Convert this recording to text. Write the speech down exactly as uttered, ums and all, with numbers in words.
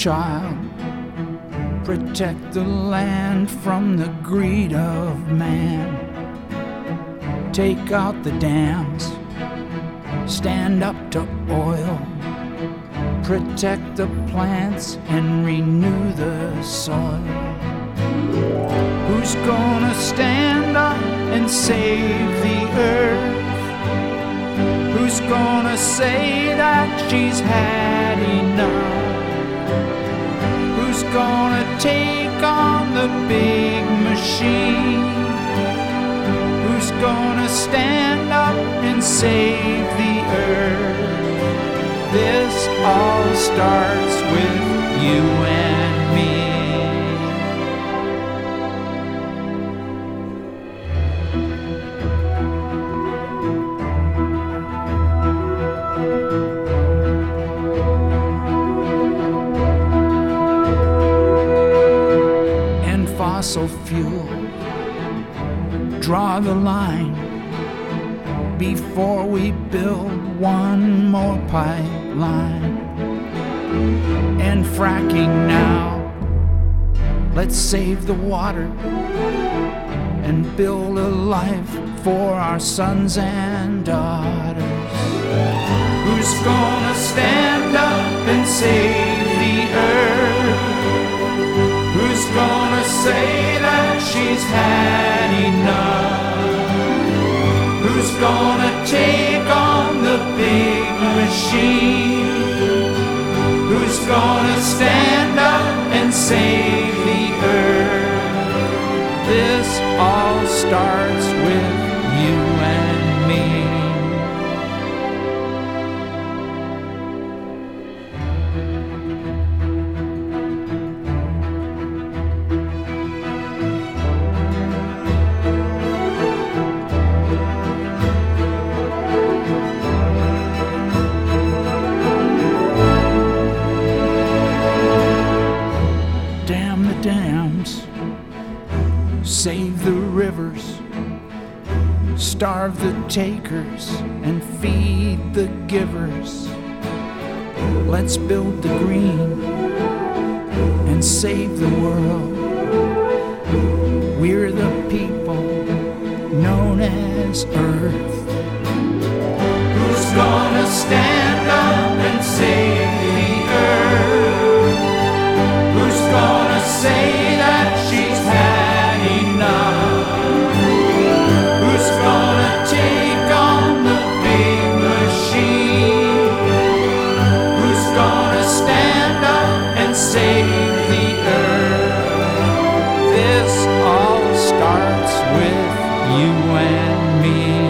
child. Protect the land from the greed of man. Take out the dams, stand up to oil. Protect the plants and renew the soil. Who's gonna stand up and save the earth? Who's gonna say that she's had enough? Who's gonna take on the big machine? Who's gonna stand up and save the earth? This all starts with you and me. And fossil fuel, draw the line before we build one more pipeline. And fracking now, let's save the water and build a life for our sons and daughters. Who's gonna stand up and save the earth? Who's gonna say that she's had enough? Who's gonna take on the big machine? Who's gonna stand up and save the earth? This all starts with you and me. Dams, save the rivers, starve the takers and feed the givers. Let's build the green and save the world. We're the people known as Earth. Who's gonna stand up and save the earth? Who's gonna say that she's had enough? Who's gonna take on the big machine? Who's gonna stand up and save the earth? This all starts with you and me.